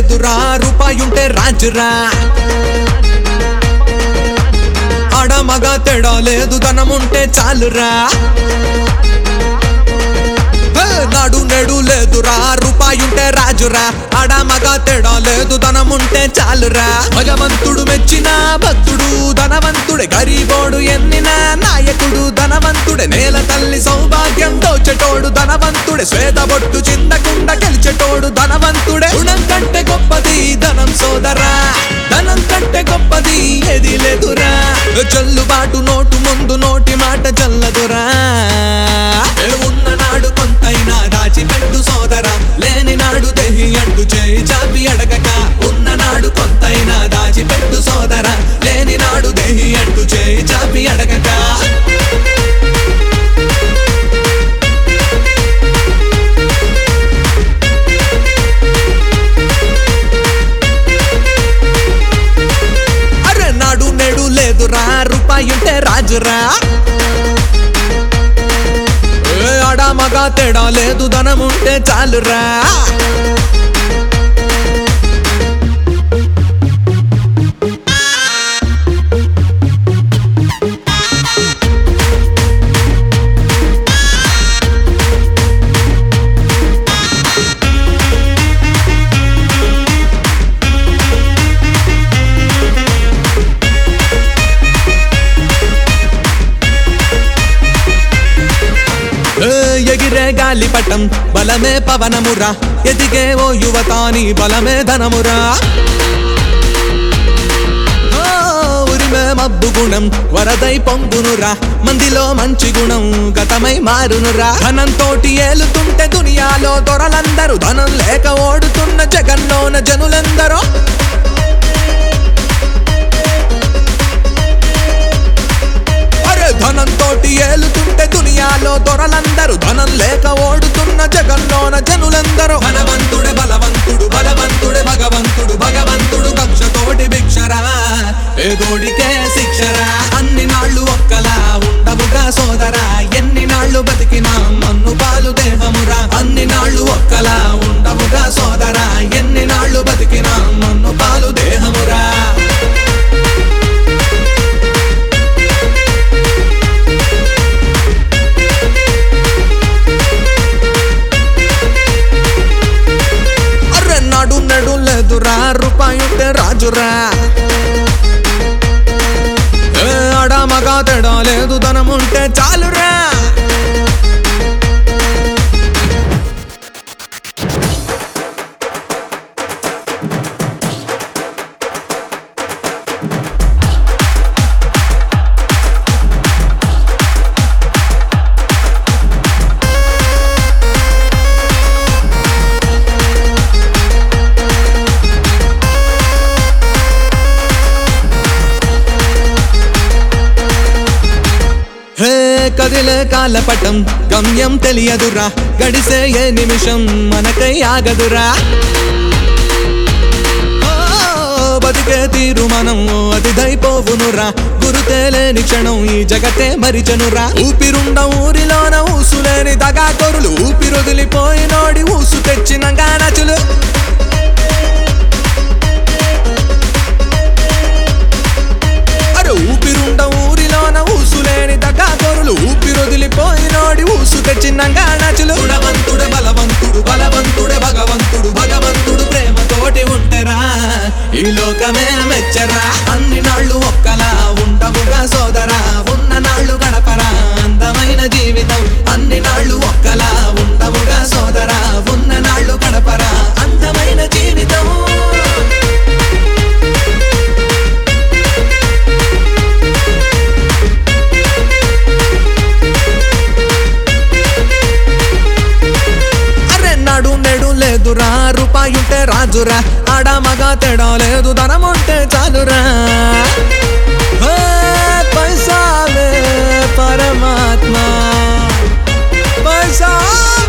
లేదురా రూపాయుంటే రాజురా ఆడ మగ తేడా లేదు ధనముంటే చాలురా నాడు నేడు లేదురా రూపాయుంటే రాజురా ఆడ మగ తేడా లేదు ధనముంటే చాలురా భగవంతుడు మెచ్చిన భక్తుడు ధనవంతుడే గరీబోడు ఎన్నిన నాయకుడు ధనవంతుడే నేల తల్లి సౌభాగ్యం దోచెటోడు ధనవంతుడే శ్వేతబొట్టు చిందకుండా గెలిచెటోడు ధనవంతుడే గుణం కంటే గొప్పది ధనం సోదరా ధనం కంటే గొప్పది ఏది లేదురా చెల్లుబాటు నోటు ముందు నోటి మాట చల్లదురా ఉన్న నాడు కొంతైనా దాచిపెట్టు సోదరా లేని నాడు దేహి అంటూ చేయి చాపి అడగక ఉన్న నాడు కొంతైనా దాచిపెట్టు సోదరా లేని నాడు దేహి అంటూ చేయి చాపి అడగక అరే నాడు నేడు లేదురా రూపాయుంటే రాజురా ఆడ మగ తేడా లేదు ధనముంటే చాలురా ఎగిరే గాలిపటం బలమే పవనమురా ఎదిగే ఓ యువతాని బలమే ధనమురా ఉరిమే మబ్బు గుణం వరదై పొంగునురా మందిలో మంచి గుణం గతమై మారునురా ధనంతోటి ఏలుతుంటే దునియాలో దొరలందరూ ధనం లేక ఓడుతున్న జగన్లోన జనులందరూ ధనంతోటి ఏలుతుంటే దునియాలో దొరలందరూ ధనం లేక ఓడుతున్న జగన్లోన జనులందరూ ధనవంతుడే బలవంతుడు బలవంతుడే భగవంతుడు భగవంతుడు కక్షతోటి భిక్షరా ఏదోడికే శిక్షరా అన్ని నాళ్ళు ఒక్కలా ఉండవుగా సోదరా ఎన్ని నాళ్ళు బతికినా మన్ను పాలు దేహమురా అన్ని నాళ్ళు ఒక్కలా ఉండవుగా సోదరా ఎన్ని నాళ్ళు బతికినా మన్ను పాలు దేహమురా లేదురా రూపాయుంటే రాజురా ఆడ మగ తేడా లేదు ధనముంటే చాలురా కదిలే కాలపటం గమ్యం తెలియదురా గడిసే ఏ నిమిషం మనకై ఆగదురా బతికే తీరు మనం అతిథైపోవునురా గురుతేలేని క్షణం ఈ జగతే మరిచనురా ఊపిరుండ ఊరిలోన ఊసులేని దగాకొరులు ఊపిరొదిలిపోయినోడి ఊసు తెచ్చిన గానచులు ఊపిరుండ ఊరిలోన ఊసులేని దగాకొరులు ఊపిరొదిలిపోయినోడి ఊసు తెచ్చిన గానచులు గుణవంతుడే బలవంతుడు బలవంతుడే భగవంతుడు భగవంతుడు ప్రేమతోటి ఉంటరా ఈ లోకమే మెచ్చరా అన్ని నాళ్ళు ఒక్కలా ఉండవుగా సోదరా ఉన్న నాళ్ళు గడపరా అందమైన జీవితం అన్ని నాళ్ళు ఒక్కలా ఉండవుగా సోదరా ఉన్న నాళ్ళు గడపరా అందమైన జీవితం లేదురా రూపాయుంటే రాజురా ఆడ మగ తేడా లేదు ధనముంటే చాలురా పైసా పరమాత్మ పైసా